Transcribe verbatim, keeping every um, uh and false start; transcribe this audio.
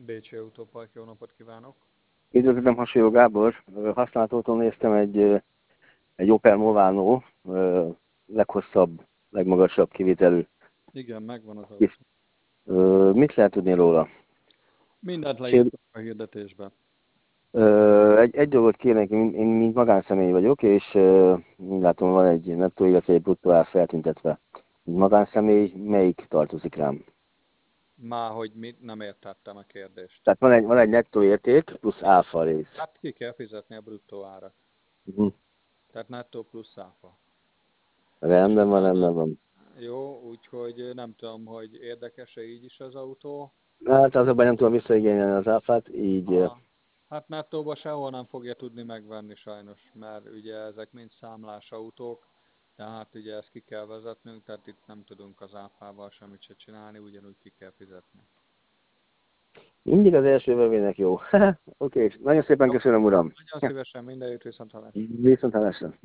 Bécsi Autópark, jó napot kívánok! Üdvözlöm, Hasonló Gábor. Használt autón néztem egy, egy Opel Movano, leghosszabb, legmagasabb kivitelű. Igen, megvan az Kis- autó. Mit lehet tudni róla? Mindent Sér, leírtam a hirdetésbe. egy, egy dolgot kérnék, én, én így magánszemély vagyok, és úgy látom, van egy nettó, illetve egy bruttó ár feltüntetve. Így magánszemély, melyik tartozik rám? Már hogy mit nem értettem a kérdést. Tehát van egy, van egy nettó érték plusz áfa rész. Hát ki kell fizetni a bruttó árat. Mhm. Tehát nettó plusz áfa. És Rendben van, az, rendben van. jó, úgyhogy nem tudom, hogy érdekes-e így is az autó. Hát az a baj, nem tudom visszaigényelni az áfát, így A, hát nettóba sehol nem fogja tudni megvenni sajnos, mert ugye ezek mind számlás autók, tehát ugye ezt ki kell vezetnünk, tehát itt nem tudunk az áfával semmit se csinálni, ugyanúgy ki kell fizetni. mindig az első vevőnek jó. Oké, okay. Nagyon szépen Jó, köszönöm, uram. nagyon szívesen, minden jót, viszontlátásra. Viszont hallásra.